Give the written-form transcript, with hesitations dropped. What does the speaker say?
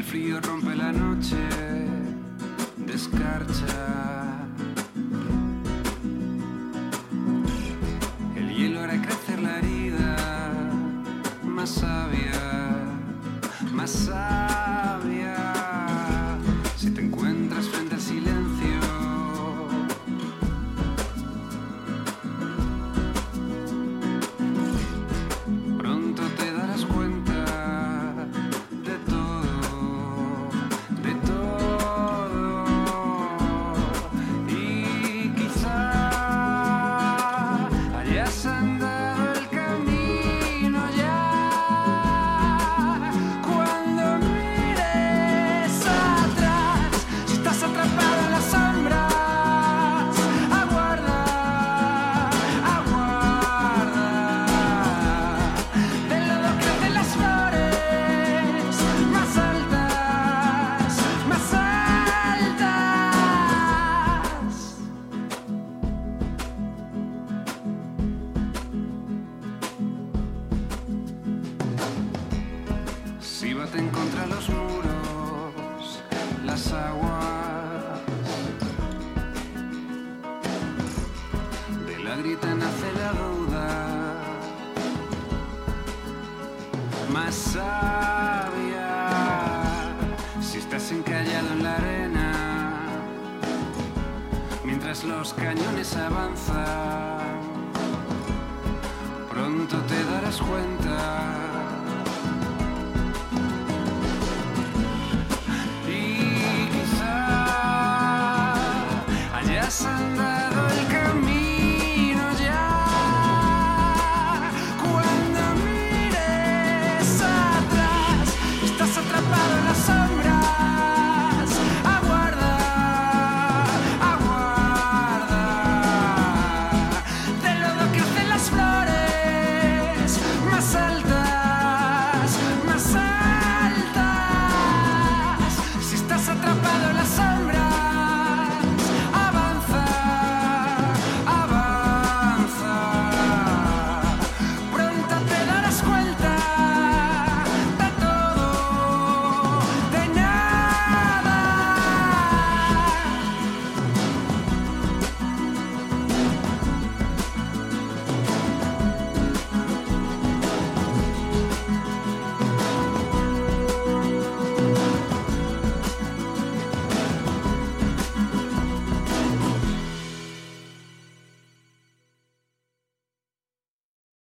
frío rompe la noche de escarcha. El hielo hará crecer la herida más sabia, más sabia. Si te encuentras frente al silencio, pronto te darás cuenta de todo, de todo. Y quizá hayas andado el camino ya. Cuando mires atrás, si estás atrapado en las sombras, aguarda, aguarda. Del lodo crecen las flores más altas, más altas. Si baten contra los muros las aguas, de la grita nace la duda más sabia. Si estás encallado en la arena mientras los cañones avanzan, pronto te darás cuenta